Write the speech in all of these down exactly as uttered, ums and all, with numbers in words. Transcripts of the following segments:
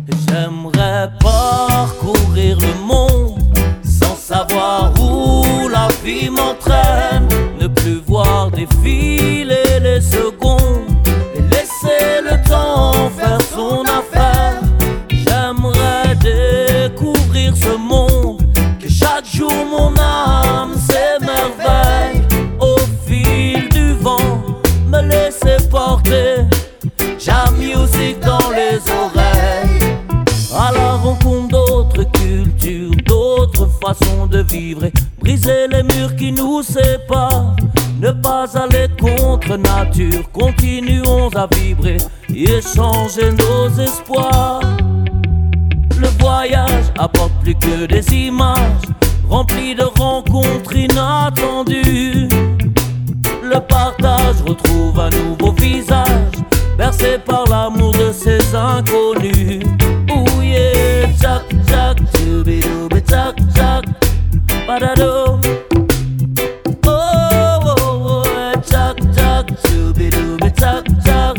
J'aimerais parcourir le monde sans savoir où la vie m'entraîne. Ne plus voir défiler les secondes et laisser le temps faire son affaire. J'aimerais découvrir ce monde, que chaque jour mon âme s'émerveille. Au fil du vent, me laisser porter, Jam Music dans les oreilles. À la rencontre d'autres cultures, d'autres façons de vivre, et briser les murs qui nous séparent. Ne pas aller contre nature, continuons à vibrer et échanger nos espoirs. Le voyage apporte plus que des images, rempli de rencontres inattendues. Le partage retrouve un nouveau visage, bercé par l'amour de ces inconnus. Ouh yeah, tchac tchac, tchoubidoubi tchac tchac, badadou. Oh oh oh, tchac tchac, tchoubidoubi tchac tchac.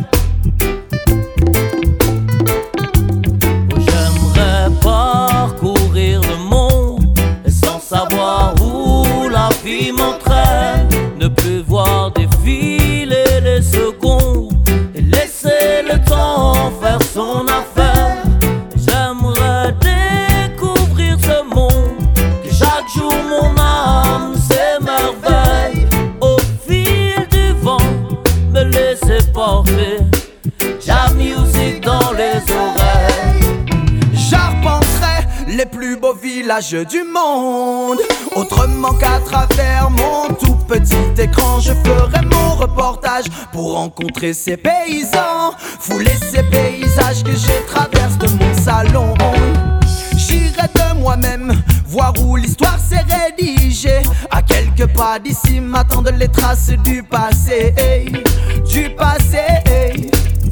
J'aimerais parcourir le monde sans savoir où la vie m'entraîne. Ne plus voir défiler les secondes et laisser le temps faire son affaire. J'aimerais découvrir ce monde, que chaque jour mon âme s'émerveille. Au fil du vent, me laisser porter, Jam Music dans les oreilles. J'arpenterai les plus beaux villages du monde, autrement qu'à travers mon tout petit écran. Je ferai mon reportage pour rencontrer ces paysans, fouler ces paysages que je traverse de mon salon. J'irai de moi-même voir où l'histoire s'est rédigée. À quelques pas d'ici m'attendent les traces du passé, du passé.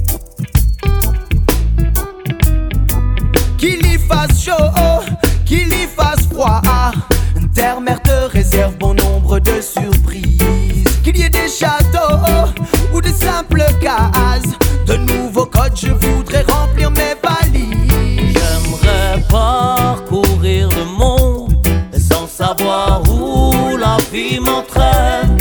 Qu'il y fasse chaud, qu'il y fasse froid, terre, mer te réserve bon nombre de surprises. Qu'il y ait des châteaux ou de simples cases, de nouveaux codes je voudrais remplir mes valises. J'aimerais parcourir le monde sans savoir où la vie m'entraîne.